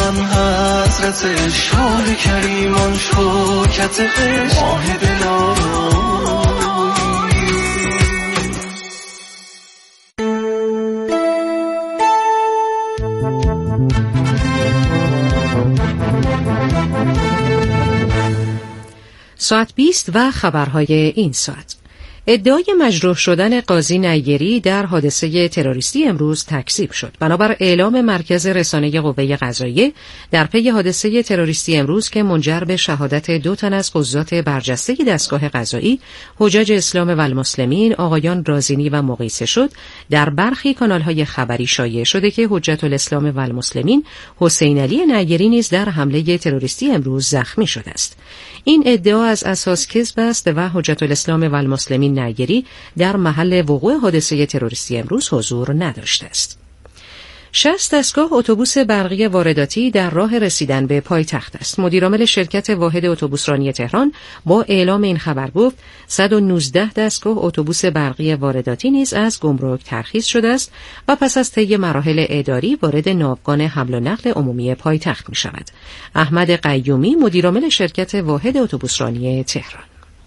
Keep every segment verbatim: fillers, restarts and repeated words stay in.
دلم حسرت شال کریمان شوکت عشق ماه دلارایی. ساعت بیست و خبرهای این ساعت. ادعای مجروح شدن قاضی نیری در حادثه تروریستی امروز تکذیب شد. بنابر اعلام مرکز رسانه قوه قضاییه در پی حادثه تروریستی امروز که منجر به شهادت دو تن از قضات برجسته دستگاه قضایی حجاج اسلام و المسلمین آقایان رازینی و مقیسه شد، در برخی کانال‌های خبری شایع شده که حجت الاسلام و المسلمین حسین علی نیری نیز در حمله تروریستی امروز زخمی شده است. این ادعا از اساس کذب است و حجت الاسلام و المسلمین نیری در محل وقوع حادثه تروریستی امروز حضور نداشته است. شصت دستگاه اتوبوس برقی وارداتی در راه رسیدن به پایتخت است. مدیرعامل شرکت واحد اتوبوسرانی تهران با اعلام این خبر گفت صد و نوزده دستگاه اتوبوس برقی وارداتی نیز از گمرک ترخیص شده است و پس از طی مراحل اداری وارد ناوگان حمل و نقل عمومی پایتخت می شود. احمد قیومی مدیرعامل شرکت واحد اتوبوسرانی تهران: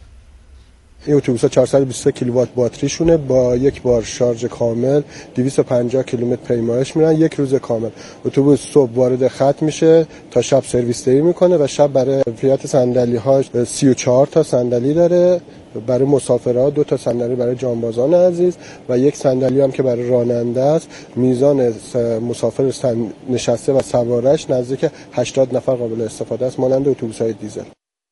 این اتوبوس‌ها چهارصد و بیست و سه کیلووات باتریشونه، با یک بار شارژ کامل دویست و پنجاه کیلومتر پیمایش میرن یک روز کامل. اتوبوس صبح وارد خط میشه تا شب سرویس دهی میکنه و شب برای کیفیت صندلی‌هاش سی و چهار تا صندلی داره، برای مسافرها دو تا صندلی برای جانبازان عزیز و یک صندلی هم که برای راننده است. میزان مسافر نشسته و سوارش نزدیک هشتاد نفر قابل استفاده است، مانند اتوبوس‌های دیزل.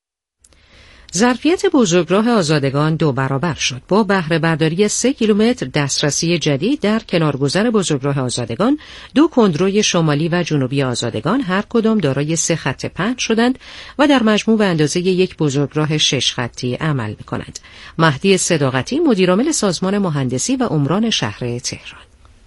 ظرفیت بزرگراه آزادگان دو برابر شد. با بهره برداری سه کیلومتر دسترسی جدید در کنارگذر بزرگراه آزادگان، دو کندروی شمالی و جنوبی آزادگان هر کدام دارای سه خط پهن شدند و در مجموع به اندازه یک بزرگراه شش خطی عمل می‌کنند. مهدی صداقتی مدیرعامل سازمان مهندسی و عمران شهر تهران: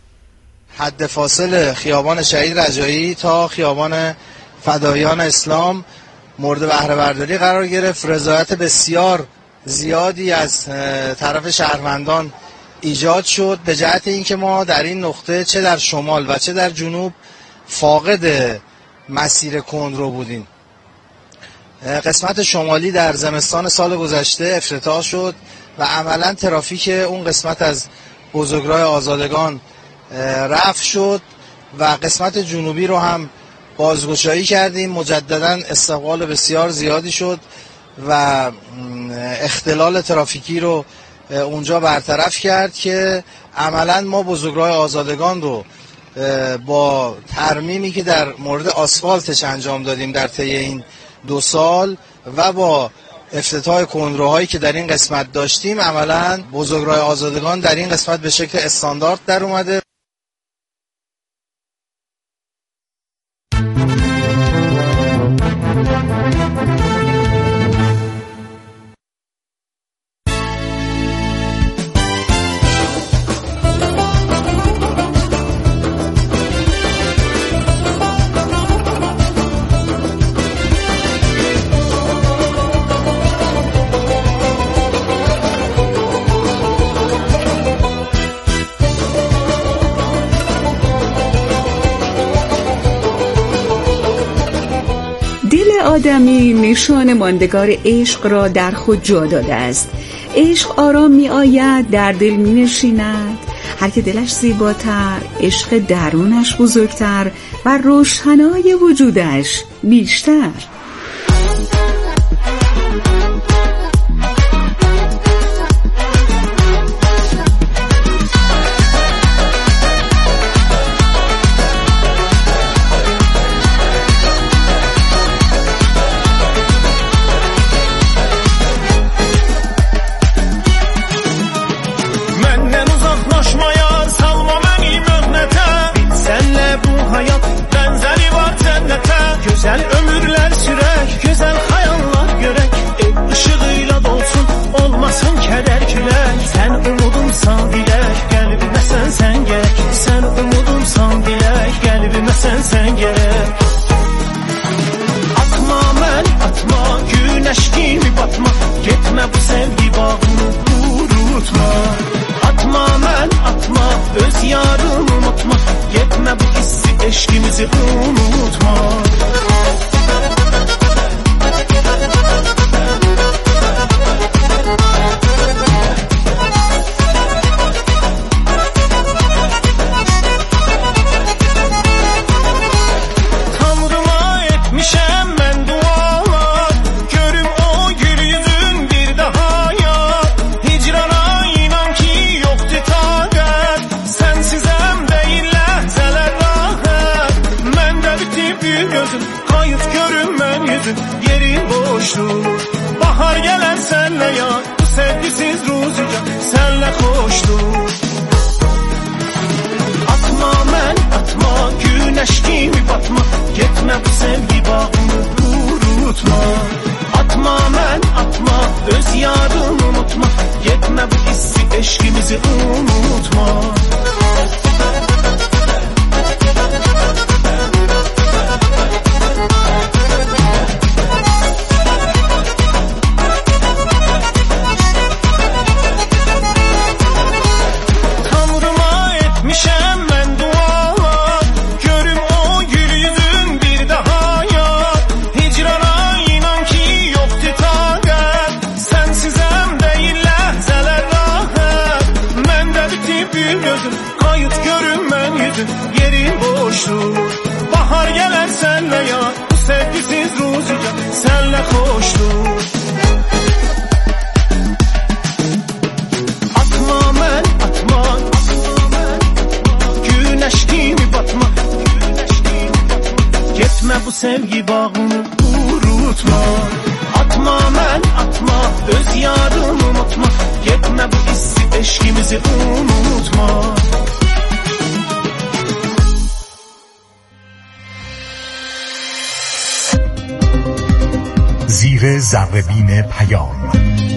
حد فاصل خیابان شهید رجایی تا خیابان فدایان اسلام مورد بهره برداری قرار گرفت. رضایت بسیار زیادی از طرف شهروندان ایجاد شد به جهت اینکه ما در این نقطه چه در شمال و چه در جنوب فاقد مسیر کندرو بودیم. قسمت شمالی در زمستان سال گذشته افتتاح شد و عملا ترافیک اون قسمت از بزرگراه آزادگان رفع شد و قسمت جنوبی رو هم بازگشایی کردیم. مجددا استقبال بسیار زیادی شد و اختلال ترافیکی رو اونجا برطرف کرد که عملا ما بزرگراه آزادگان رو با ترمیمی که در مورد آسفالتش انجام دادیم در طی این دو سال و با افتتاح کندروهایی که در این قسمت داشتیم، عملا بزرگراه آزادگان در این قسمت به شکل استاندارد در اومده. آدمی نشان ماندگار عشق را در خود جا داده است. عشق آرام می آید، در دل می نشیند. هر که دلش زیباتر، عشق درونش بزرگتر و روشنای وجودش بیشتر. Güzel ömürler sürək, gözəl xəyallar görək. Ev ışığıyla dolsun, olmasın kədər külək. Sən umudumsan dilək, qəlbimə sən sən gərək. Sən umudumsan dilək, qəlbimə sən sən gərək. Atma mən, atma, günəş kimi batma. Getmə bu sevgi bağını qurutma. Atma mən, atma, öz yarını unutma. Getmə bu hissi, eşkimizi unutma. bir gözün, kayıt görünmem yüzün, yerin boşdur. Bahar gelen senle ya, bu sevgisiz ruzuca, senle hoşdur. Atma mən, atma, güneş kimi batma, getmə bu sevgi bağını kurutma. Atma mən, atma, öz yarını unutma, getmə bu hissi, eşkimizi unutma. Bahar gelen senle ya, bu sevgisiz ruzuca, senle hoşdur. Atma mən, atma, güneş kimi batma, getmə bu sevgi bağını kurutma. Atma mən, atma, öz yarını unutma, getmə bu hissi, eşkimizi unutma. زیر ذره‌بین پیام.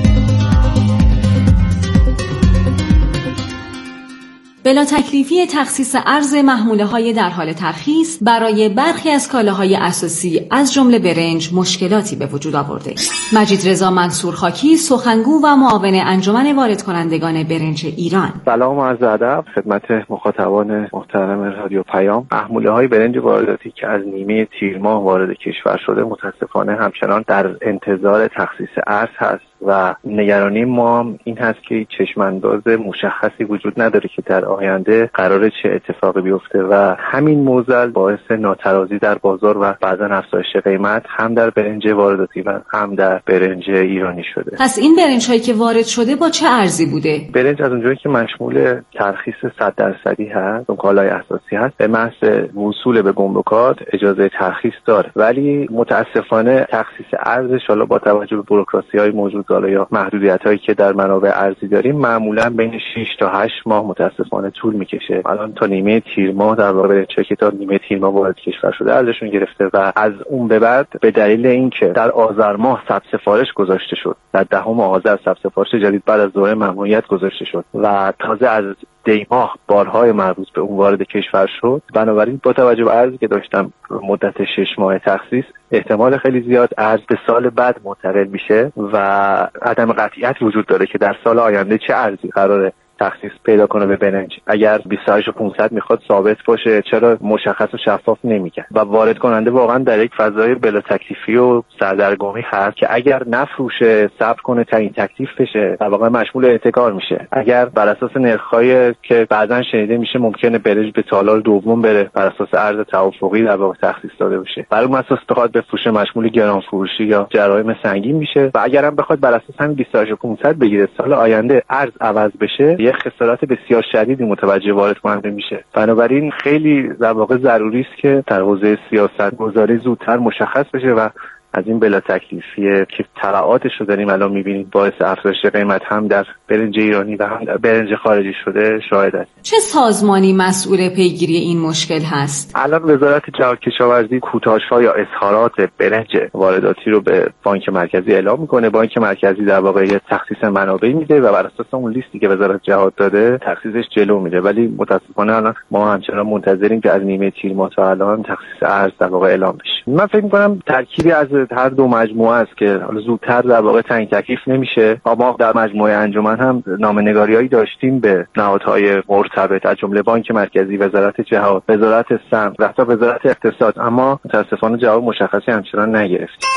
بلا تکلیفی تخصیص ارز محموله‌های در حال ترخیص برای برخی از کالاهای اساسی از جمله برنج مشکلاتی به وجود آورده. مجید رضا منصور خاکی، سخنگو و معاون انجمن وارد کنندگان برنج ایران. سلام و عرض ادب خدمت مخاطبان محترم رادیو پیام. محموله‌های برنج وارداتی که از نیمه تیر ماه وارد کشور شده متاسفانه همچنان در انتظار تخصیص ارز هست و نگرانی ما این هست که چشمانداز مشخصی وجود نداره که در آینده قراره چه اتفاقی بیفته و همین معضل باعث ناترازی در بازار و بعضا افزایش قیمت هم در برنج وارداتی و هم در برنج ایرانی شده. پس این برنج هایی که وارد شده با چه ارزی بوده؟ برنج از اونجایی که مشمول ترخیص صد درصدی هست، اون کالای اساسی هست، به محض وصول به گمرکات اجازه ترخیص داره، ولی متاسفانه تخصیص ارزش حالا با توجه به بوروکراسی‌های موجود یا محدودیت‌هایی که در منابع ارزی داریم معمولاً بین شش تا هشت ماه متاسفانه طول می‌کشه. الان تا نیمه تیر ماه در واقع چه که تا نیمه تیر ماه وارد کشور شده ارزشون گرفته و از اون به بعد به دلیل اینکه در آذر ماه ثبت سفارش گذاشته شد، در دهم آذر ثبت سفارش جدید بعد از دوره ممنوعیت گذاشته شد و تازه از دی ماه بارهای مربوط به اون وارد کشور شد، بنابراین با توجه به ارزی که داشتم مدت شش ماه تخصیص احتمال خیلی زیاد ارز به سال بعد منتقل میشه و عدم قطعیت وجود داره که در سال آینده چه ارزی قراره تخصیص پیدا کنه به برنج. اگر بیست و هشت و پانصد میخواد ثابت باشه چرا مشخص و شفاف نمیگه و وارد کننده واقعا در یک فضای بلا تکلیفی و سردرگمی هست که اگر نفروشه صبر کنه تعیین تکلیف بشه در واقع مشمول احتکار میشه. اگر بر اساس نرخ‌های که بعضا شنیده میشه ممکنه برنج به تالار دوم بره بر اساس ارز توافقی در واقع تخصیص داده بشه، بر اون اساس بخواد بفروشه مشمول گران فروشی یا جرایم سنگین میشه و اگرم بخواد بر اساس همین بیست و هشت و پانصد بگیره سال آینده ارز عوض بشه یه خسارات بسیار شدیدی متوجه وارد کننده میشه. بنابراین خیلی در واقع ضروری است که در حوزه سیاست گذاری زودتر مشخص بشه و از این بلا تکلیفیه که تبعاتش رو داریم الان میبینید باعث افزایش قیمت هم در برنج ایرانی و هم در برنج خارجی شده شاهد است. چه سازمانی مسئول پیگیری این مشکل هست؟ الان وزارت جهاد کشاورزی کوتاژها یا اظهارات برنج وارداتی رو به بانک مرکزی اعلام میکنه. بانک مرکزی در واقع تخصیص منابع میده و بر اساس اون لیستی که وزارت جهاد داده تخصیصش جلو میره، ولی متاسفانه الان ما همچنان منتظریم که از نیمه تیر ماه تا الان تخصیص ارز در واقع اعلام بشه. من فکر میکنم ترکیبی از هر دو مجموعه است که حالا زودتر در واقع تعیین تکلیف نمیشه. ما در مجموعه انجمن هم نامه‌نگاری‌هایی داشتیم به نهادهای مرتبط از جمله بانک مرکزی، وزارت جهاد، وزارت سمت و حتی وزارت اقتصاد، اما متاسفانه جواب مشخصی همچنان نگرفتیم.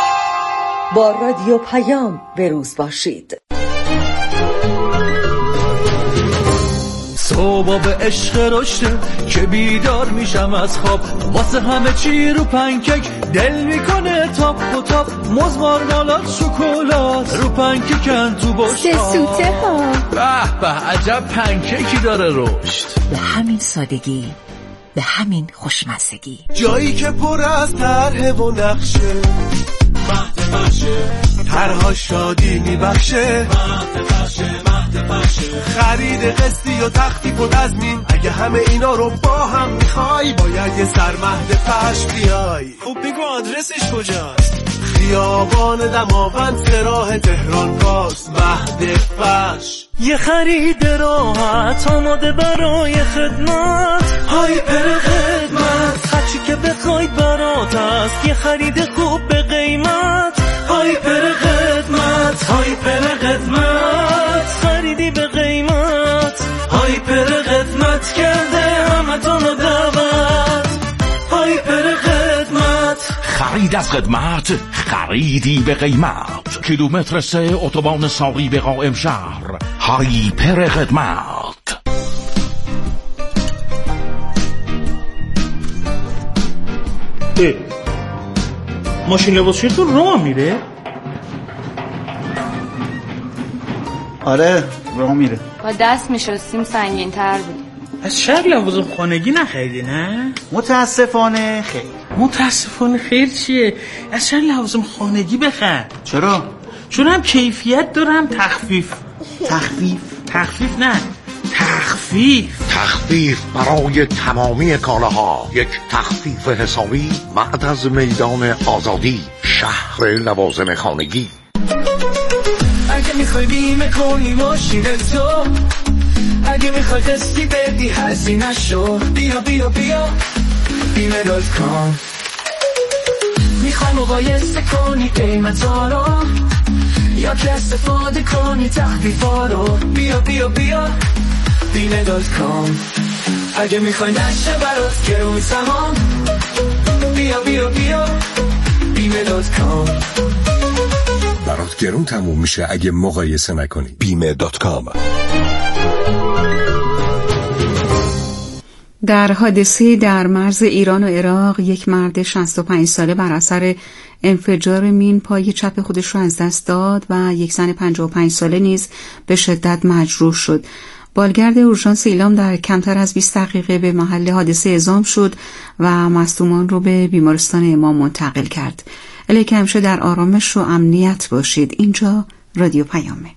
با رادیو پیام بروز باشید. صبح به عشق رشته که بیدار میشم از خواب، واسه همه چی رو پنکیک دل میکنه تاپ و تاپ، موز مارمالاد شکلات رو پنکیکن تو بشقاب، سه سوته ها به به عجب پنکیکی داره رشد. به همین سادگی به همین خوشمزگی. جایی که پر از طرح و نقشه، مهد بخشه، طرها شادی میبخشه، مهد بخشه، مهد بخشه، خرید قسطی و تخفیف و تضمین. اگه همه اینا رو با هم میخوای باید یه سر مهد فش بیای. خب بگو آدرسش کجاست؟ خیابان دماوند سراح تهران پاس، مهد فش. یه خرید راحت آماده برای خدمت، هایپر خدمت، هرچی که بخواید برات است. یه خرید خوب به قیمت، هایپر خدمت، هایپر خدمت، خریدی به قیمت، هایپر خدمت کرده همتون دعوت، هایپر خدمت. خرید از خدمت، خریدی به قیمت. کیلومتر سه اتوبان ساقی به قائم شهر، هایپر خدمت. اه ماشین لباسشویی تو راه میره؟ آره راه میره. با دست میشستیم سنگین تر بود. از شهر لوازم خانگی نخریدی نه؟ متاسفانه خیر. متاسفانه خیر چیه؟ از شهر لوازم خانگی بخر. چرا؟ چون هم کیفیت دارم تخفیف. تخفیف؟ تخفیف نه تخفیف. تخفیف برای تمامی کالاها. یک تخفیف حسابی بعد از میدان آزادی، شهر لوازم خانگی. اگه میخوای بیمه کنی ماشین تو، اگه میخوای قسطی بدی هزینه شو، بیا بیا بیا بیمه دات کام. میخوای مقایسه کنی قیمتا رو، یا که استفاده کنی تخفیفا رو، بیا بیا بیا بیمه دات کام. اگه میخوای نشه برات گرون تمام، بیا بیا بیا بیمه دات کام. برات گرون تموم میشه اگه مقایسه نکنی. بیمه دات کام. در حادثه در مرز ایران و عراق یک مرد شصت و پنج ساله بر اثر انفجار مین پای چپ خودش را از دست داد و یک زن پنجاه و پنج ساله نیز به شدت مجروح شد. بالگرد اورژانس ایلام در کمتر از بیست دقیقه به محل حادثه اعزام شد و مصدومان رو به بیمارستان امام منتقل کرد. الیکه همیشه در آرامش و امنیت باشید. اینجا رادیو پیامه.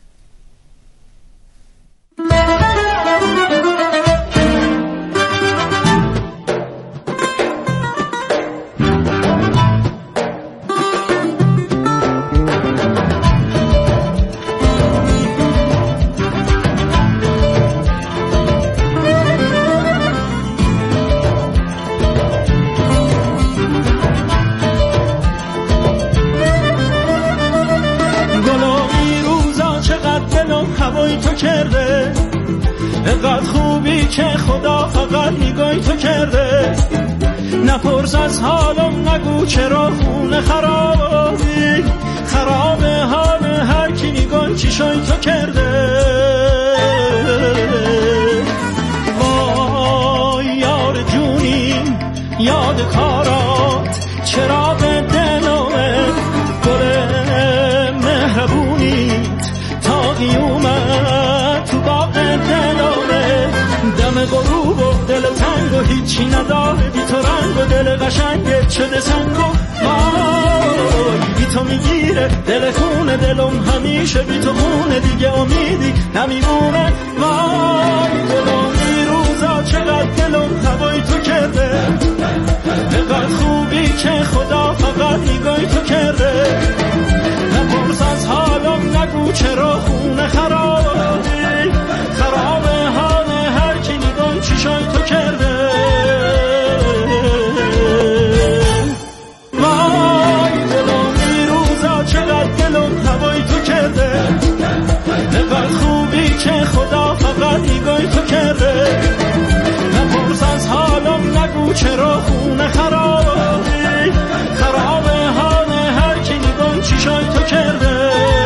هوای تو کرده، اینقدر خوبی که خدا فقط نگاهی تو کرده. نپرس از حالم، نگو چرا خونه خرابی، خراب حال هر کی نگاه چشای تو کرده. وای یار جونی، یاد کارات، چرا به دلمه گل مهربونیت تاقی اومد تو باغ دلانه. دم غروب و دل تنگ و هیچی نداره بی تو رنگ و دل قشنگت شده سنگ و وای بی تو میگیره دل خونه دلم همیشه بی تو خونه دیگه امیدی نمیمونه. وای دلم روزا چقدر دلم هوای تو کرده، اینقدر خوبی که خدا فقط نگاهی تو کرده. نپرس از حالم، نگو چرا خونه خرابی، خراب حال هر کی نگاه چشای تو کرده. وای دلم این روزا چقدر دلم هوای تو کرده، اینقدر خوبی که خدا فقط نگاهی تو کرده. نپرس از حالم، نگو چرا خونه خرابی، خراب حال هر کی نگاه چشای تو کرده.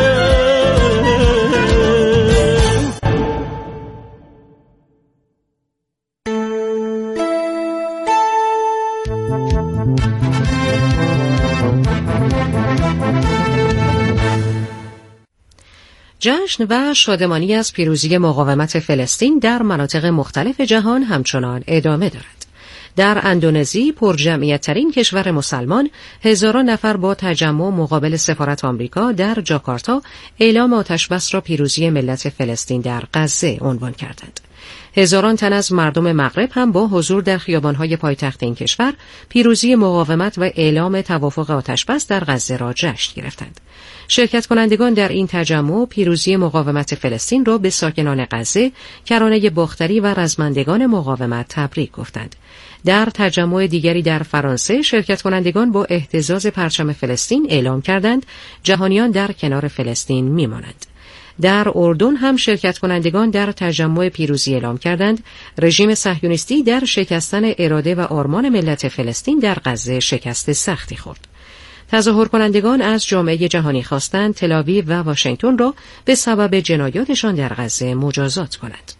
جشن و شادمانی از پیروزی مقاومت فلسطین در مناطق مختلف جهان همچنان ادامه دارد. در اندونزی، پرجمعیت ترین کشور مسلمان، هزاران نفر با تجمع مقابل سفارت آمریکا در جاکارتا اعلام آتشبس را پیروزی ملت فلسطین در غزه عنوان کردند. هزاران تن از مردم مغرب هم با حضور در خیابان‌های پایتخت این کشور پیروزی مقاومت و اعلام توافق آتشبس در غزه را جشن گرفتند. شرکت کنندگان در این تجمع پیروزی مقاومت فلسطین را به ساکنان غزه، کرانه باختری و رزمندگان مقاومت تبریک گفتند. در تجمع دیگری در فرانسه، شرکت کنندگان با اهتزاز پرچم فلسطین اعلام کردند جهانیان در کنار فلسطین میمانند. در اردن هم شرکت کنندگان در تجمع پیروزی اعلام کردند رژیم صهیونیستی در شکستن اراده و آرمان ملت فلسطین در غزه شکست سختی خورد. تظاهر کنندگان از جامعه جهانی خواستند تل‌آویو و واشنگتن را به سبب جنایاتشان در غزه مجازات کند.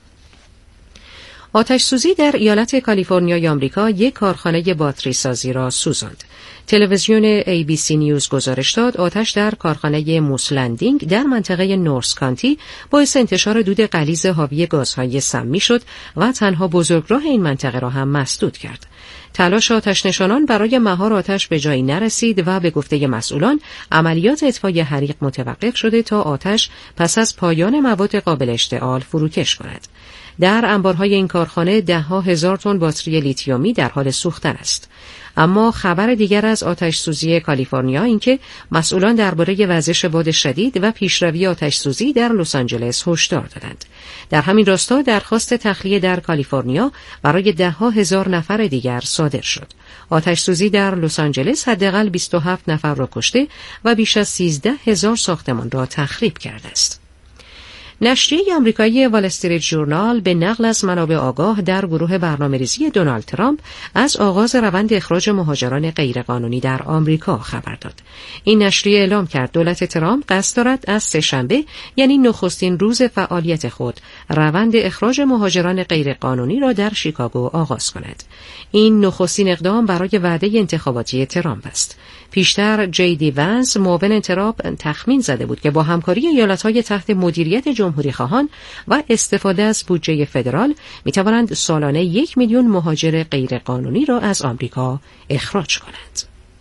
آتش‌سوزی در ایالت کالیفرنیای آمریکا یک کارخانه باتری سازی را سوزاند. تلویزیون ای بی سی نیوز گزارش داد آتش در کارخانه موسلندینگ در منطقه نورس کانتی باعث انتشار دود غلیظ حاوی گازهای سمی شد و تنها بزرگراه این منطقه را هم مسدود کرد. تلاش آتش‌نشانان برای مهار آتش به جایی نرسید و به گفته مسئولان عملیات اطفای حریق متوقف شده تا آتش پس از پایان مواد قابل اشتعال فروکش کند. در انبارهای این کارخانه ده‌ها هزار تن باتری لیتیومی در حال سوختن است. اما خبر دیگر از آتش‌سوزی کالیفرنیا اینکه مسئولان درباره وزش باد شدید و پیشروی آتش‌سوزی در لس آنجلس هشدار دادند. در همین راستا درخواست تخلیه در کالیفرنیا برای ده‌ها هزار نفر دیگر صادر شد. آتش‌سوزی در لس آنجلس حداقل بیست و هفت نفر را کشته و بیش از سیزده هزار ساختمان را تخریب کرده است. نشریه آمریکایی وال استریت ژورنال به نقل از منابع آگاه در گروه برنامه‌ریزی دونالد ترامپ از آغاز روند اخراج مهاجران غیرقانونی در آمریکا خبر داد. این نشریه اعلام کرد دولت ترامپ قصد دارد از سه‌شنبه یعنی نخستین روز فعالیت خود روند اخراج مهاجران غیرقانونی را در شیکاگو آغاز کند. این نخستین اقدام برای وعده انتخاباتی ترامپ است. پیشتر جی دی ونس معاون ترامپ تخمین زده بود که با همکاری ایالت‌های تحت مدیریت جمهوری خواهان و استفاده از بودجه فدرال می توانند سالانه یک میلیون مهاجر غیرقانونی را از آمریکا اخراج کنند.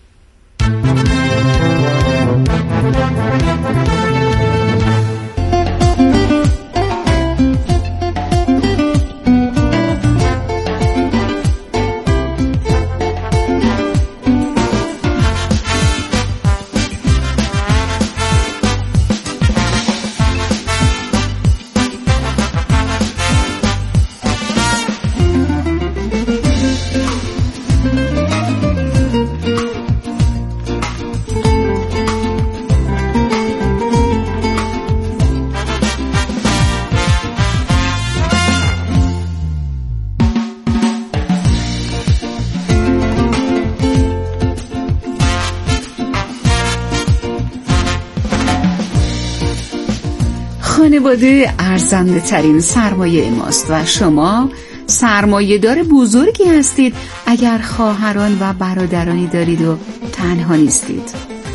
خانواده ارزنده ترین سرمایه ماست و شما سرمایه دار بزرگی هستید اگر خواهران و برادرانی دارید و تنها نیستید.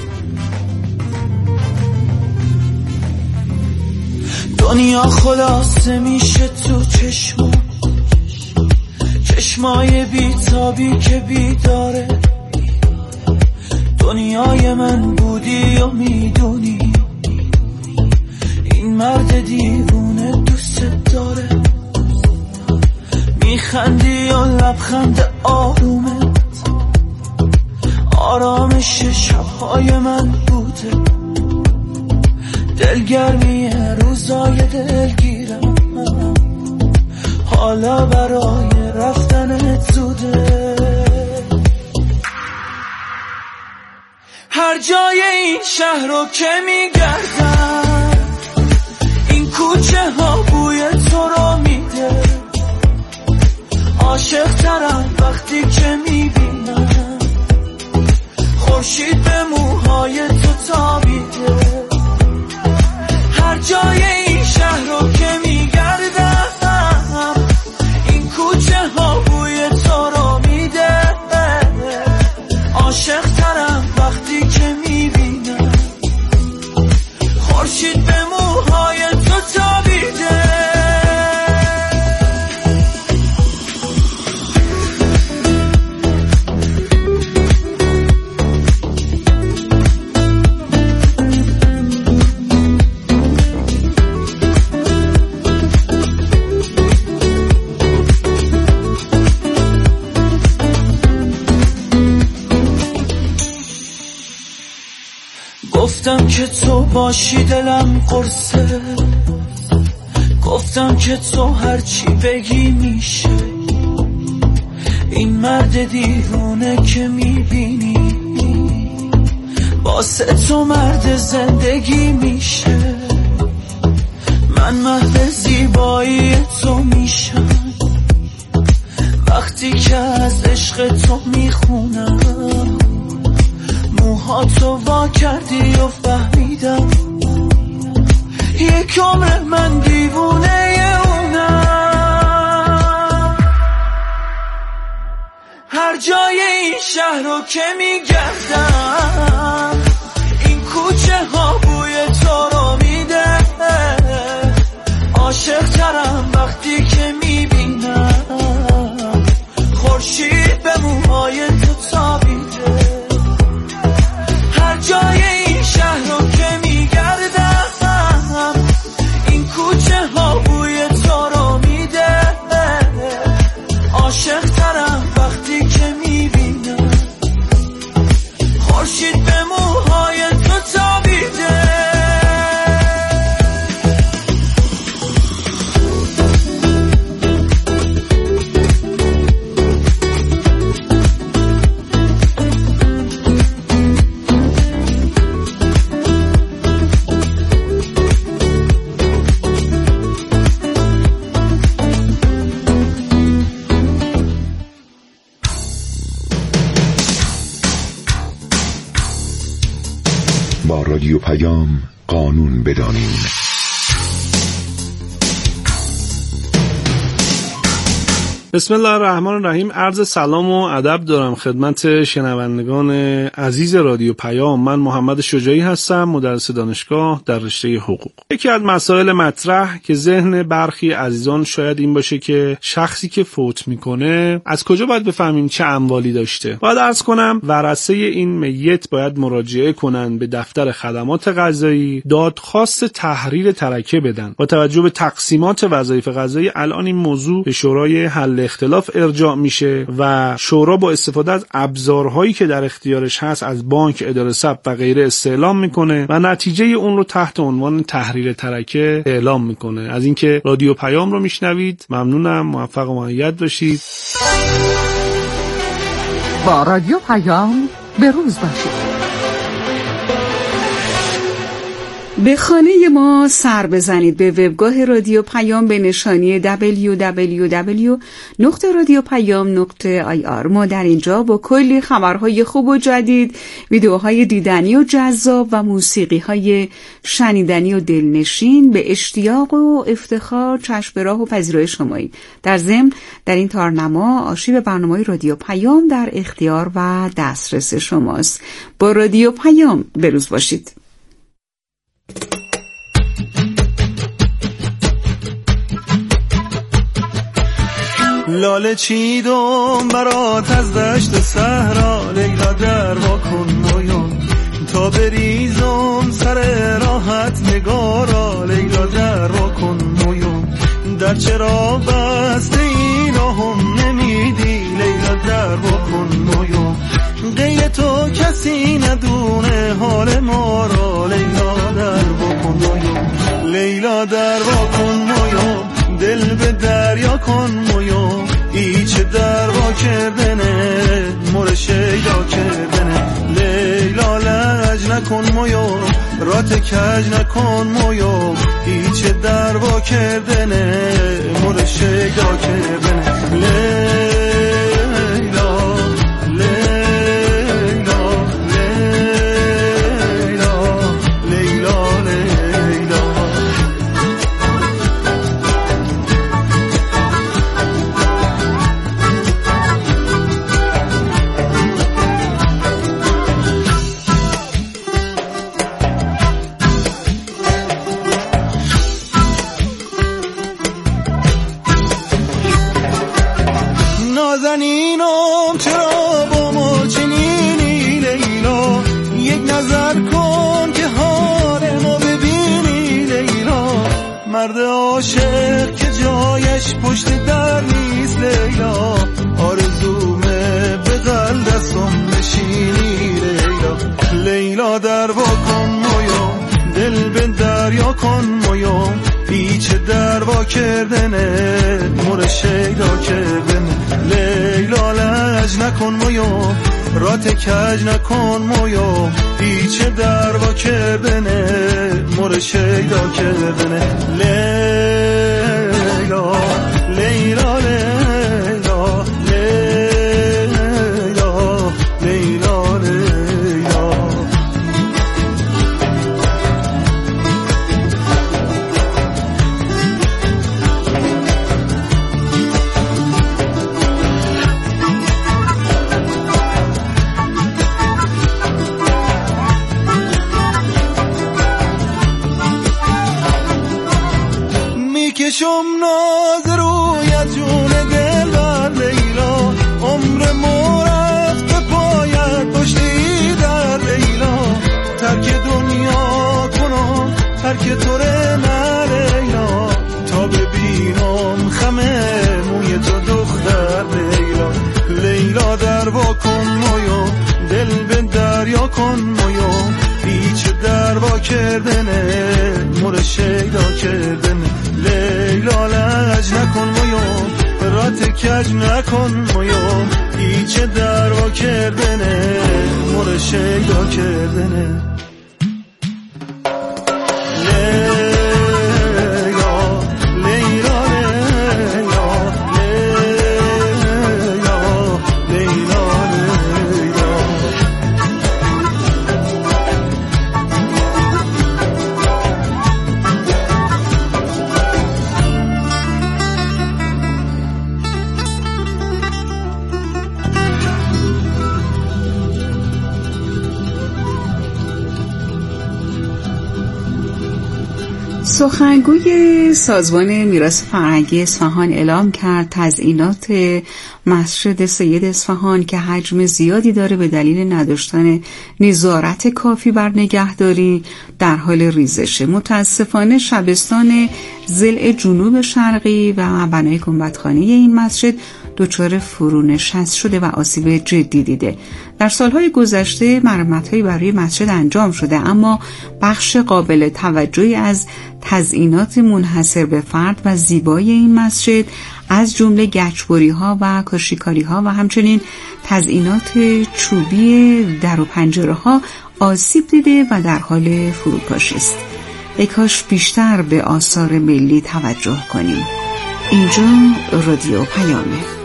دنیا خلاصه میشه تو چشما، چشمای بیتابی که بیداره. دنیای من بودی و میدونی این مرد دیوونه دوست داره. میخندی و لبخند آرومت آرامش شبهای من بوده. دلگرمی روزای دلگیرم حالا برای رفتنت زوده. هر جای این شهر رو که میگردم این کوچه ها بوی تو رو میده. عاشق ترم وقتی که میبینم خورشید به موهای تو تابیده. هر جای این شهر رو که میگردم این کوچه ها بوی تو رو میده. عاشق ترم وقتی که میبینم خورشید به موهای تو تابیده. گفتم که تو باشی دلم قرصه، گفتم که تو هرچی بگی میشه. این مرد دیوونه که میبینی واسه تو مرد زندگی میشه. من محو زیبایی تو میشم وقتی که از عشق تو میخونم. موها تو وا کردی و فهمیدم یک عمر من دیوونه اونم. هر جای این شهر رو که میگردم این کوچه ها بوی تو رو میده. عاشق ترم وقتی که میبینم خورشید به موهای تو تابیده. هر جای این شهر رو که میگردم این کوچه ها بوی تو رو میده. عاشق ترم وقتی که میبینم خورشید به موهای تو تابیده. با رادیو پیام قانون بدانیم. بسم الله الرحمن الرحیم. عرض سلام و ادب دارم خدمت شنوندگان عزیز رادیو پیام. من محمد شجاعی هستم، مدرس دانشگاه در رشته حقوق. یکی از مسائل مطرح که ذهن برخی عزیزان شاید این باشه که شخصی که فوت میکنه از کجا باید بفهمیم چه اموالی داشته. باید عرض کنم ورثه این میت باید مراجعه کنن به دفتر خدمات قضایی، دادخواست تحریر ترکه بدن. با توجه به تقسیمات وظایف قضایی الان این موضوع به شورای حل اختلاف ارجاع میشه و شورا با استفاده از ابزارهایی که در اختیارش هست از بانک، اداره ثبت و غیره استعلام میکنه و نتیجه اون رو تحت عنوان تحریر ترکه اعلام میکنه. از اینکه رادیو پیام رو میشنوید ممنونم. موفق و مؤید باشید. با رادیو پیام به روز باشید. به خانه ما سر بزنید، به وبگاه رادیو پیام به نشانی دبلیو دبلیو دبلیو نقطه رادیو پیام نقطه آی آر. ما در اینجا با کلی خبرهای خوب و جدید، ویدیوهای دیدنی و جذاب و موسیقیهای شنیدنی و دلنشین به اشتیاق و افتخار چشم به راه و پذیرای شمایید. در ضمن در این تارنما آرشیو برنامه‌های رادیو پیام در اختیار و دسترس شماست. با رادیو پیام به روز باشید. لاله چیدم برات از دشت صحرا، لیلا در واکن مویون تا بریزم سر راحت نگارا، لیلا در واکن مویون در چرا بسته این راهم نمیدی، لیلا در واکن مویون غیر تو کسی ندونه حال ما را، لیلا در واکن مویون لیلا در واکن مویون دل به دریا کن مویون ایچه در وا کردنه مور شیدا کردنه، لیلا لج نکن مویون رات کج نکن مویون ایچه در وا کردنه مور شیدا کردنه، لیلا نازنینم چرا با ما چنینی، لیلا یک نظر کن که حال ما ببینی، لیلا مرد عاشق که جایش پشت در نیست، لیلا آرزومه به قلب دستم نشینی، لیلا لیلا در واکن کردنه مور شیدا کردنه لیلا لج نکن مویو رات کج نکن مویو پیچه در وا کردنه مور شیدا کردنه لیلا لیلا لیلا لیلا لیلا لیلا میکشم ناز رویت جون دل بر لیلا عمر مورت به پایت پشتی در لیلا ترک دنیا کنم ترک توره نه لیلا تا ببینم خمه موی تو دختر لیلا لیلا در وا کن مویو دل به دریا کن مویو پیچ در وا کردنه مور شیدا کردنه لیلا لج نکن مویو رات کج نکن مویو پیچ در وا کردنه مور شیدا کردنه سخنگوی سازمان میراث فرهنگی اصفهان اعلام کرد تزیینات مسجد سید اصفهان که حجم زیادی داره به دلیل نداشتن نظارت کافی بر نگهداری در حال ریزشه. متاسفانه شبستان ضلع جنوب شرقی و بنای گنبدخانه این مسجد دچار فرونشست شده و آسیب جدی دیده. در سالهای گذشته مرمت‌هایی برای مسجد انجام شده اما بخش قابل توجهی از تزیینات منحصر به فرد و زیبای این مسجد از جمله گچبری‌ها و کاشیکاری‌ها و همچنین تزیینات چوبی در و پنجره‌ها آسیب دیده و در حال فروپاشی است. ای کاش بیشتر به آثار ملی توجه کنیم. اینجا رادیو پیامه.